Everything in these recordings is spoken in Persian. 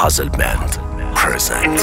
Puzzle Band present.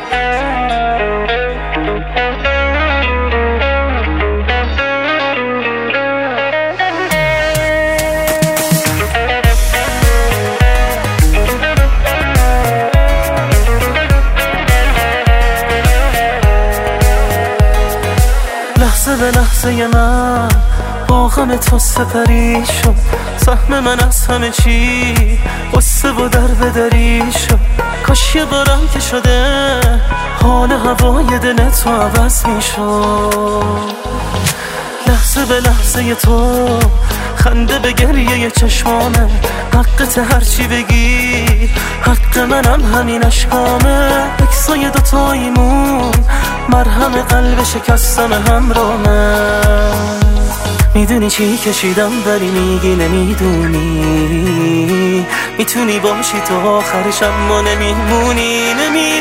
لحظه به لحظه من با غم تو سپری شد، سهم من از همه چی قصه و در بدری شد. کاش یه بارم که شده حال هوای دل تو عوض می شد. لحظه به لحظه تو خنده به گریه چشمامه، حقت هرچی بگی حق منم همین اشکامه. اکسای دوتاییمون مرهم قلب شکستم همرامه. میدونی چی کشیدم ولی میگی نمیدونی، میتونی باشی تو آخرش اما نمیمونی.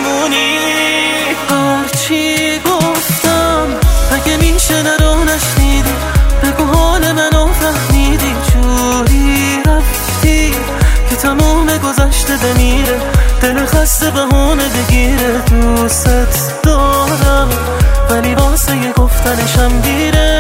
هرچی گفتم اگه میشه نرو نشنیدی، بگو حال منو فهمیدی. جوری رفتی که تمام گذشته بمیره، دل خسته بهونه بگیره. دوست دارم ولی واسه یه گفتنشم دیره.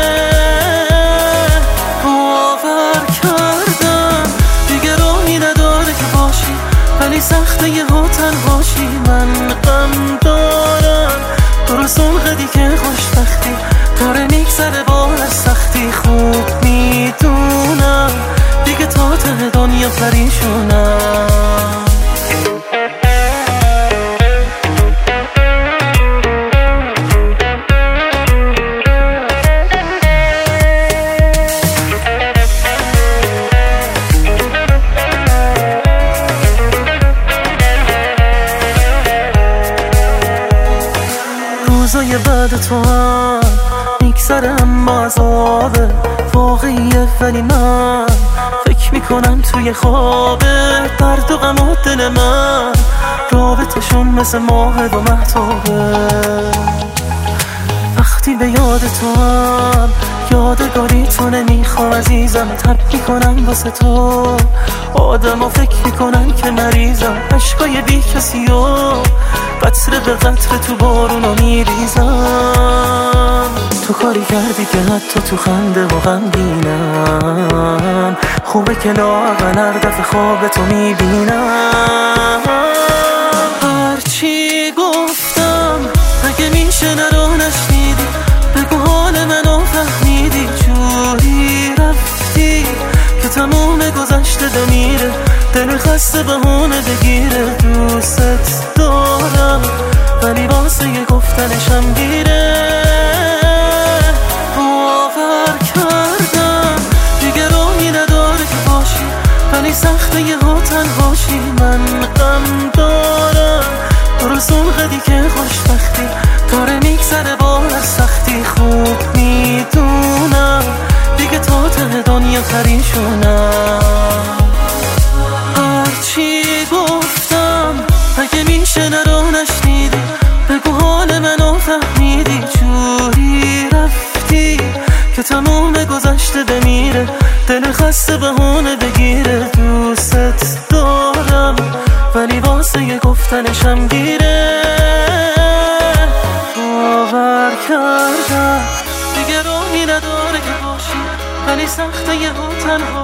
باور کردم دیگه راهی نداره که باشی، ولی سخته یه ها تنهاشی. من غم دارم تو سلغدی که خوشبختی داره میگذره بار از سختی. خوب میدونم دیگه تا ته دنیا پریشونم. روزای بعد تو هم میگذره اما عذابه واقعیه، ولی من فکر میکنم توی خوابه. درد و غم و دل من رابطشون مثل ماه و مهتابه. وقتی به یاد تو هم یادگاری تو نمیخوام عزیزم، تب میکنم واسه تو آدم و فکر میکنن که مریضم. عشقای بی کسی و قطره به قطره تو بارونو میریزم. تو کاری کردی که حتی تو خنده و غمگینم. خوبه که لااقل هر دفعه خواب تو میبینم. هرچی گفتم اگه میشه نرو نشنیدی، بگو حال منو فهمیدی. جوری رفتی که تمام گذشته بمیره، دل خسته بهونه بگیره. دوست دارم ولی واسه یه گفتنشم دیره. باور کردم دیگه راهی نداره که باشی، ولی سخته یه ها تنهاشی. من غم دارم تو سلغدی که خوشبختی داره میگذره بار از سختی. خوب میدونم دیگه تا ته دنیا پریشونم. هرچی گفتم اگه میشه نرو نشنیدی، بگو حال منو فهمیدی. جوری رفتی که تمام گذشته بمیره، دل خسته بهونه بگیره. دوست دارم ولی واسه یه گفتنشم دیره. باور کردم دیگه راهی نداره که باشی، ولی سخته یه ها تنها